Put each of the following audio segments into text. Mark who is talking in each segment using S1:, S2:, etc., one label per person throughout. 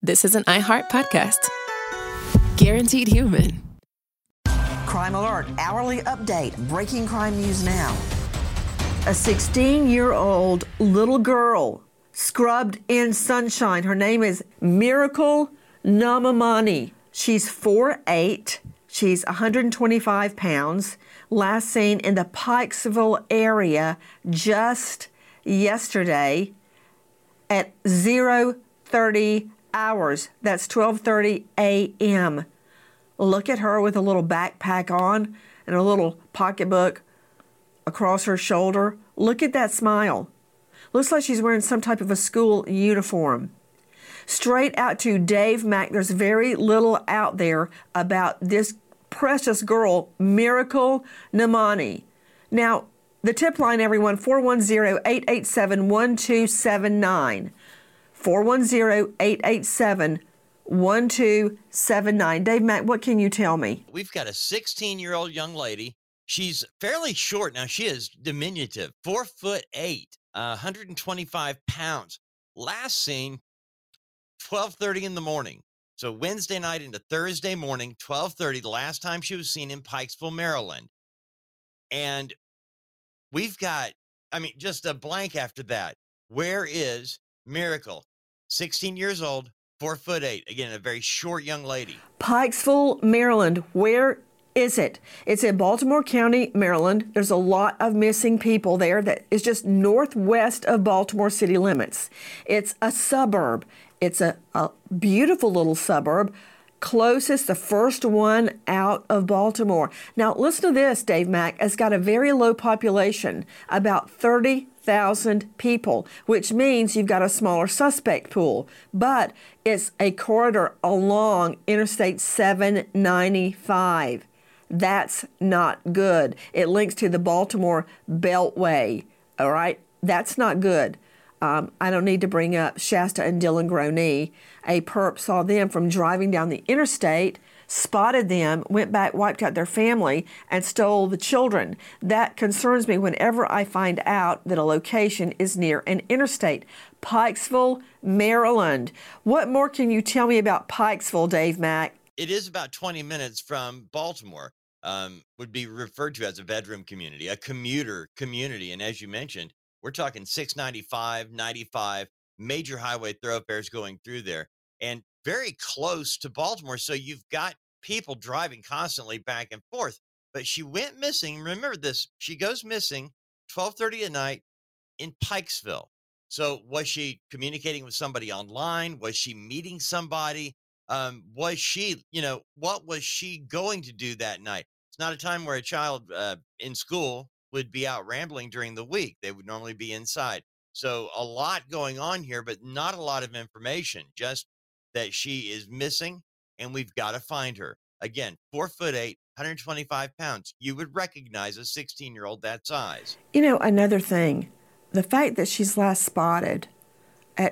S1: this is an iHeart podcast. Guaranteed human.
S2: Crime Alert, hourly update, breaking crime news now. A 16-year-old little girl scrubbed in sunshine. Her name is Miracle Namamani. She's 4'8". She's 125 pounds. Last seen in the Pikesville area just yesterday at 0:30 hours. That's 12:30 a.m. Look at her with a little backpack on and a little pocketbook across her shoulder. Look at that smile. Looks like she's wearing some type of a school uniform. Straight out to Dave Mack, there's very little out there about this precious girl, Miracle Namani. Now, the tip line, everyone, 410-887-1279. 410-887-1279. Dave Mack, what can you tell me?
S3: We've got a 16-year-old young lady. She's fairly short. Now, she is diminutive, 4'8", 125 pounds. Last seen 12:30 in the morning. So Wednesday night into Thursday morning, 12:30, the last time she was seen in Pikesville, Maryland. And we've got, just a blank after that. Where is Miracle? 16 years old, 4'8". Again, a very short young lady.
S2: Pikesville, Maryland. Where is it? It's in Baltimore County, Maryland. There's a lot of missing people there that is just northwest of Baltimore city limits. It's a suburb. It's a beautiful little suburb, closest, the first one out of Baltimore. Now, listen to this, Dave Mack. It's got a very low population, about 30,000 people, which means you've got a smaller suspect pool. But it's a corridor along Interstate 795. That's not good. It links to the Baltimore Beltway, all right? That's not good. I don't need to bring up Shasta and Dillon Groney. A perp saw them from driving down the interstate, spotted them, went back, wiped out their family, and stole the children. That concerns me whenever I find out that a location is near an interstate. Pikesville, Maryland. What more can you tell me about Pikesville, Dave Mack?
S3: It is about 20 minutes from Baltimore. Would be referred to as a bedroom community, a commuter community. And as you mentioned, we're talking 695, 95, major highway thoroughfares going through there, and very close to Baltimore. So you've got people driving constantly back and forth. But she went missing. Remember this. She goes missing 12:30 at night in Pikesville. So was she communicating with somebody online? Was she meeting somebody? Was she, what was she going to do that night? It's not a time where a child in school would be out rambling during the week. They would normally be inside. So a lot going on here, but not a lot of information, just that she is missing and we've got to find her. Again, 4'8", 125 pounds. You would recognize a 16-year-old that size.
S2: Another thing, the fact that she's last spotted at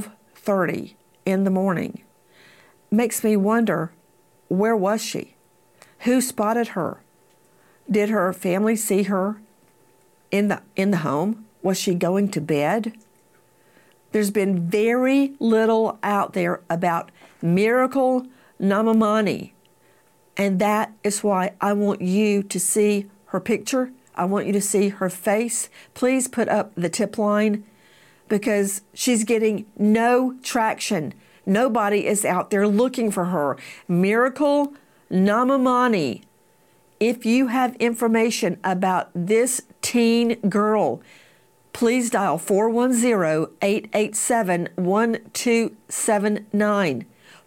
S2: 12:30 in the morning makes me wonder, where was she? Who spotted her? Did her family see her in the home? Was she going to bed? There's been very little out there about Miracle Namamani. And that is why I want you to see her picture. I want you to see her face. Please put up the tip line because she's getting no traction. Nobody is out there looking for her. Miracle Namamani. If you have information about this teen girl, please dial 410-887-1279.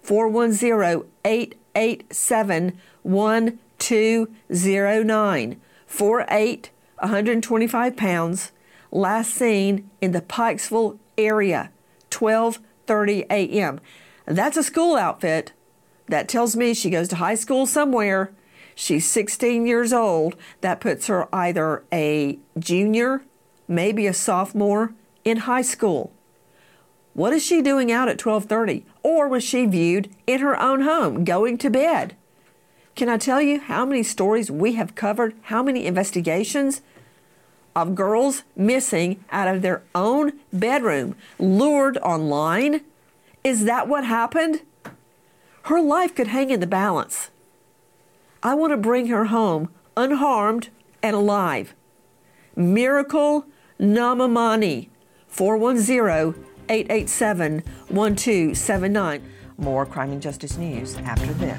S2: 410-887-1209. 4'8", 125 pounds, last seen in the Pikesville area, 12:30 a.m. That's a school outfit. That tells me she goes to high school somewhere. She's 16 years old. That puts her either a junior, maybe a sophomore in high school. What is she doing out at 12:30? Or was she viewed in her own home, going to bed? Can I tell you how many stories we have covered, how many investigations of girls missing out of their own bedroom, lured online Is that what happened? Her life could hang in the balance. I want to bring her home unharmed and alive. Miracle Namamani, 410-887-1279. More Crime and Justice News after this.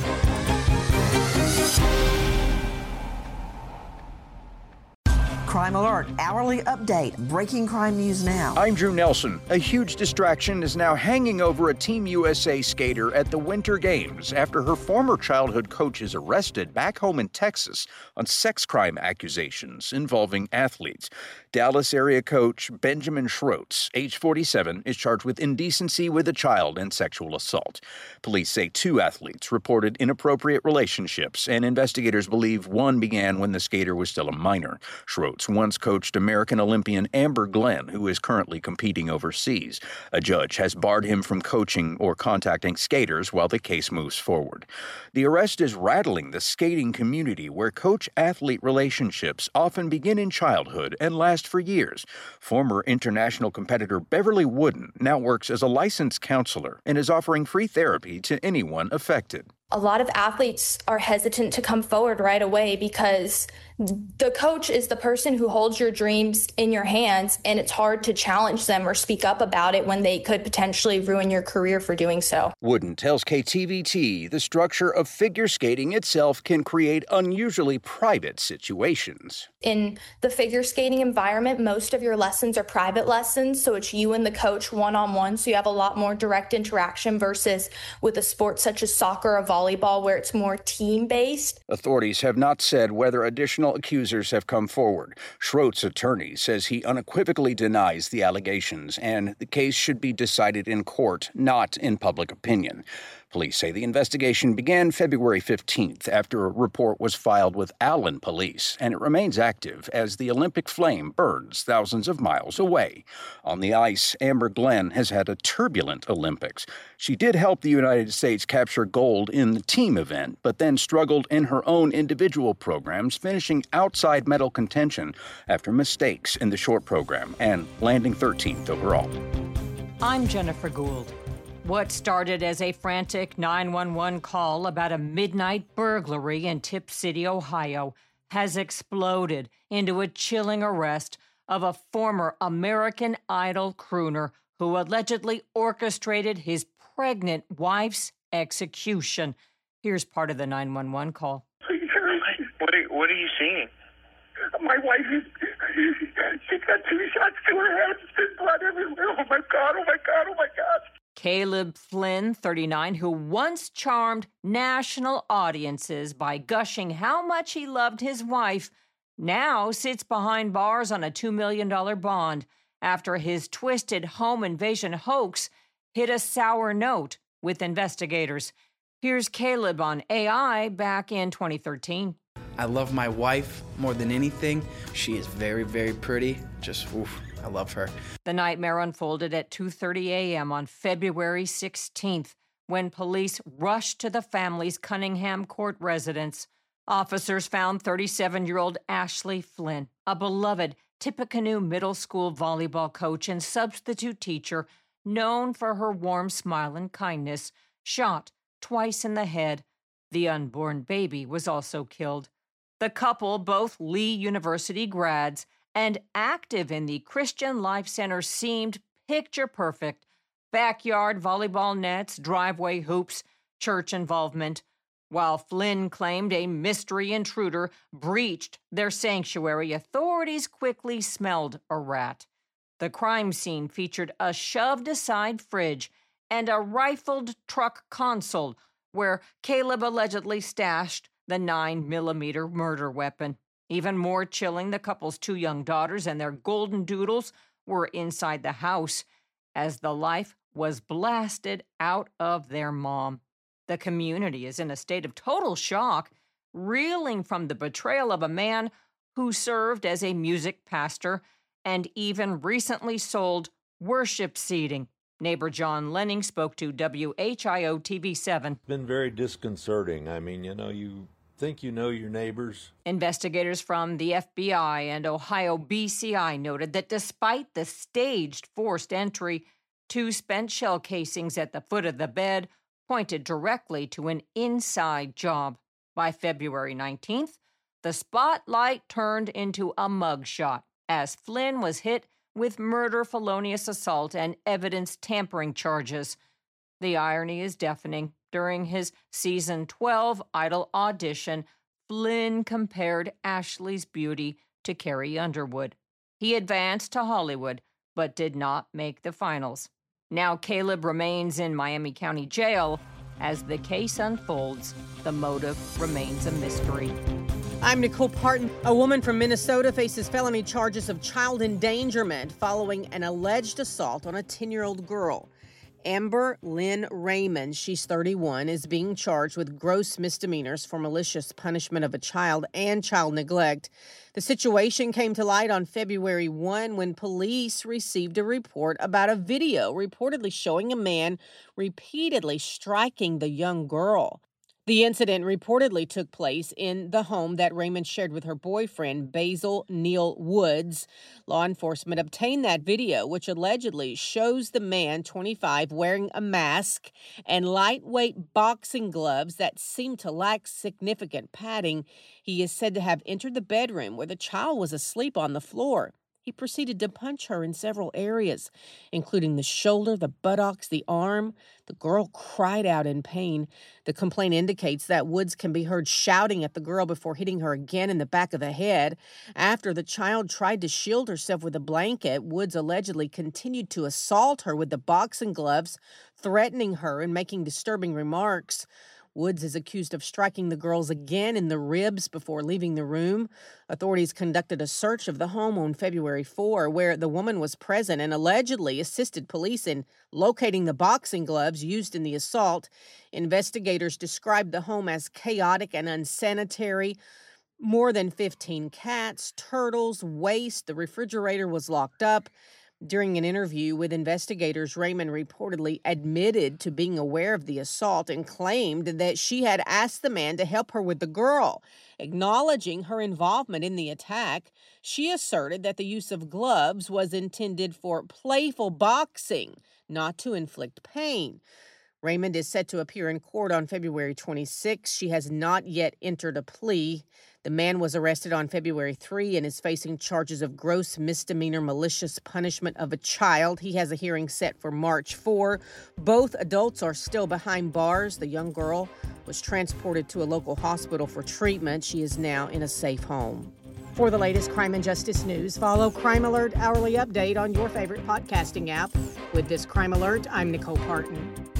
S2: Crime Alert, hourly update, breaking crime news now.
S4: I'm Drew Nelson. A huge distraction is now hanging over a Team USA skater at the Winter Games after her former childhood coach is arrested back home in Texas on sex crime accusations involving athletes. Dallas area coach Benjamin Schroetz, age 47, is charged with indecency with a child and sexual assault. Police say 2 athletes reported inappropriate relationships, and investigators believe one began when the skater was still a minor. Schroetz once coached American Olympian Amber Glenn, who is currently competing overseas. A judge has barred him from coaching or contacting skaters while the case moves forward. The arrest is rattling the skating community, where coach-athlete relationships often begin in childhood and last for years. Former international competitor Beverly Wooden now works as a licensed counselor and is offering free therapy to anyone affected.
S5: A lot of athletes are hesitant to come forward right away because the coach is the person who holds your dreams in your hands, and it's hard to challenge them or speak up about it when they could potentially ruin your career for doing so.
S4: Wooden tells KTVT the structure of figure skating itself can create unusually private situations.
S5: In the figure skating environment, most of your lessons are private lessons, so it's you and the coach one-on-one, so you have a lot more direct interaction versus with a sport such as soccer or volleyball, where it's more team-based.
S4: Authorities have not said whether additional accusers have come forward. Schroetz's attorney says he unequivocally denies the allegations, and the case should be decided in court, not in public opinion. Police say the investigation began February 15th after a report was filed with Allen Police, and it remains active as the Olympic flame burns thousands of miles away. On the ice, Amber Glenn has had a turbulent Olympics. She did help the United States capture gold in the team event, but then struggled in her own individual programs, finishing outside medal contention after mistakes in the short program and landing 13th overall.
S6: I'm Jennifer Gould. What started as a frantic 911 call about a midnight burglary in Tip City, Ohio, has exploded into a chilling arrest of a former American Idol crooner who allegedly orchestrated his pregnant wife's execution. Here's part of the 911 call.
S7: What are you seeing?
S8: My wife she's got 2 shots to her head. There's blood everywhere. Oh my God, oh my God, oh my God.
S6: Caleb Flynn, 39, who once charmed national audiences by gushing how much he loved his wife, now sits behind bars on a $2 million bond after his twisted home invasion hoax hit a sour note with investigators. Here's Caleb on AI back in 2013.
S9: I love my wife more than anything. She is very, very pretty. I love her.
S6: The nightmare unfolded at 2:30 a.m. on February 16th when police rushed to the family's Cunningham Court residence. Officers found 37-year-old Ashley Flynn, a beloved Tippecanoe Middle School volleyball coach and substitute teacher known for her warm smile and kindness, shot twice in the head. The unborn baby was also killed. The couple, both Lee University grads and active in the Christian Life Center, seemed picture perfect. Backyard volleyball nets, driveway hoops, church involvement. While Flynn claimed a mystery intruder breached their sanctuary, authorities quickly smelled a rat. The crime scene featured a shoved-aside fridge and a rifled truck console where Caleb allegedly stashed the 9mm murder weapon. Even more chilling, the couple's 2 young daughters and their golden doodles were inside the house as the life was blasted out of their mom. The community is in a state of total shock, reeling from the betrayal of a man who served as a music pastor and even recently sold worship seating. Neighbor John Lenning spoke to WHIO TV7.
S10: It's been very disconcerting. I mean, you think you know your neighbors.
S6: Investigators from the FBI and Ohio BCI noted that despite the staged forced entry, 2 spent shell casings at the foot of the bed pointed directly to an inside job. By February 19th, the spotlight turned into a mugshot as Flynn was hit with murder, felonious assault, and evidence tampering charges. The irony is deafening. During his season 12 Idol audition, Flynn compared Ashley's beauty to Carrie Underwood. He advanced to Hollywood, but did not make the finals. Now Caleb remains in Miami County Jail. As the case unfolds, the motive remains a mystery.
S11: I'm Nicole Parton. A woman from Minnesota faces felony charges of child endangerment following an alleged assault on a 10-year-old girl. Amber Lynn Raymond, she's 31, is being charged with gross misdemeanors for malicious punishment of a child and child neglect. The situation came to light on February 1 when police received a report about a video reportedly showing a man repeatedly striking the young girl. The incident reportedly took place in the home that Raymond shared with her boyfriend, Basil Neal Woods. Law enforcement obtained that video, which allegedly shows the man, 25, wearing a mask and lightweight boxing gloves that seem to lack significant padding. He is said to have entered the bedroom where the child was asleep on the floor. He proceeded to punch her in several areas, including the shoulder, the buttocks, the arm. The girl cried out in pain. The complaint indicates that Woods can be heard shouting at the girl before hitting her again in the back of the head. After the child tried to shield herself with a blanket, Woods allegedly continued to assault her with the boxing gloves, threatening her and making disturbing remarks. Woods is accused of striking the girls again in the ribs before leaving the room. Authorities conducted a search of the home on February 4, where the woman was present and allegedly assisted police in locating the boxing gloves used in the assault. Investigators described the home as chaotic and unsanitary. More than 15 cats, turtles, waste. The refrigerator was locked up. During an interview with investigators, Raymond reportedly admitted to being aware of the assault and claimed that she had asked the man to help her with the girl. Acknowledging her involvement in the attack, she asserted that the use of gloves was intended for playful boxing, not to inflict pain. Raymond is set to appear in court on February 26. She has not yet entered a plea. The man was arrested on February 3 and is facing charges of gross misdemeanor malicious punishment of a child. He has a hearing set for March 4. Both adults are still behind bars. The young girl was transported to a local hospital for treatment. She is now in a safe home. For the latest crime and justice news, follow Crime Alert Hourly Update on your favorite podcasting app. With this Crime Alert, I'm Nicole Parton.